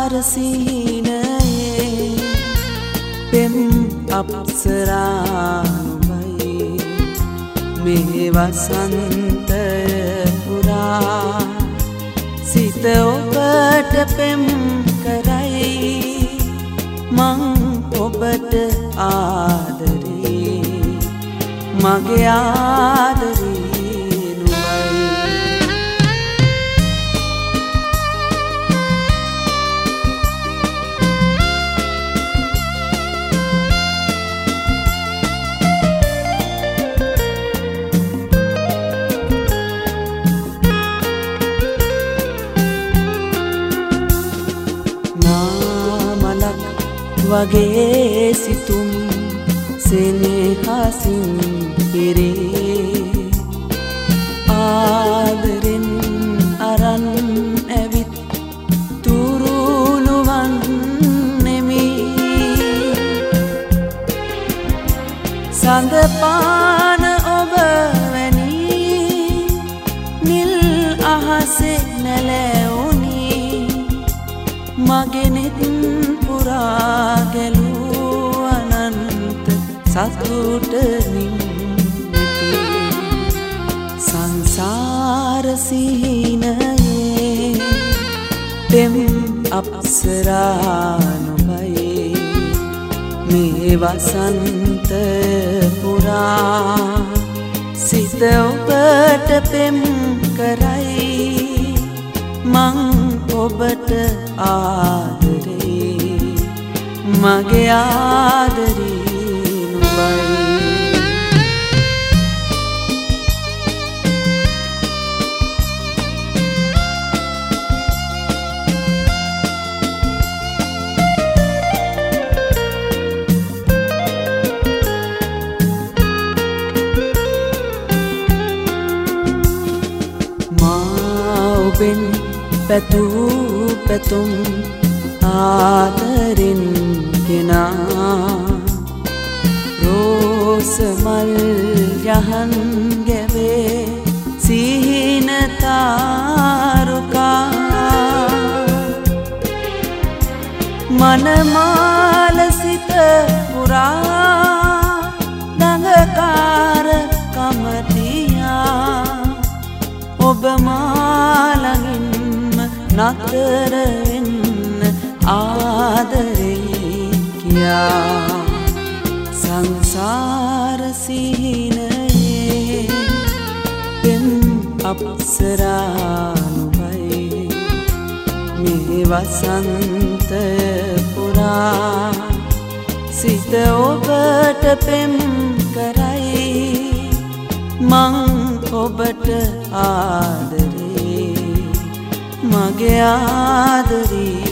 සිහිනයේ පෙම් අප්සරානුබයි මේ වසන්තය පුරා සිත ඔබට පෙම් කරයි මං ඔබට ආදරේ මගේ ආදරේ වගේ සිතුම් සෙනෙහසින් පිරේ ආදරෙන් අරන් ඇවිත් තුරුළුවන් නෙමි සඳ පාන ඔබ වැනි නිල් අහසේ නැලැවුනි මගේ නෙත් පුරා ගැලූ අනන්ත සතුටනින් මෙති සංසාර සිහිනයේ පෙම් අප්සරානුබයි මේ වසන්ත පුරා සිත ඔබට පෙම් කරයි මං ඔබට ආදරේ මගේ ආදරේ නුඹයි මා ඔබෙන් පැතූ පැතුම් ආදරෙන් ගෙනා රෝස මල් යහන් ගැවේ සිහින තාරුකා මනමාල සිත පුරා දඟකාර කමතියා ඔබ මාළඟින්ම නතර වෙන්න ආදරේ කියා සංසාර සිහිනයේ පෙම් අප්සරානුබයි මේ වසන්තය පුරා සිත ඔබට පෙම් කරයි මං ඔබට ආදරේ මගේ ආදරේ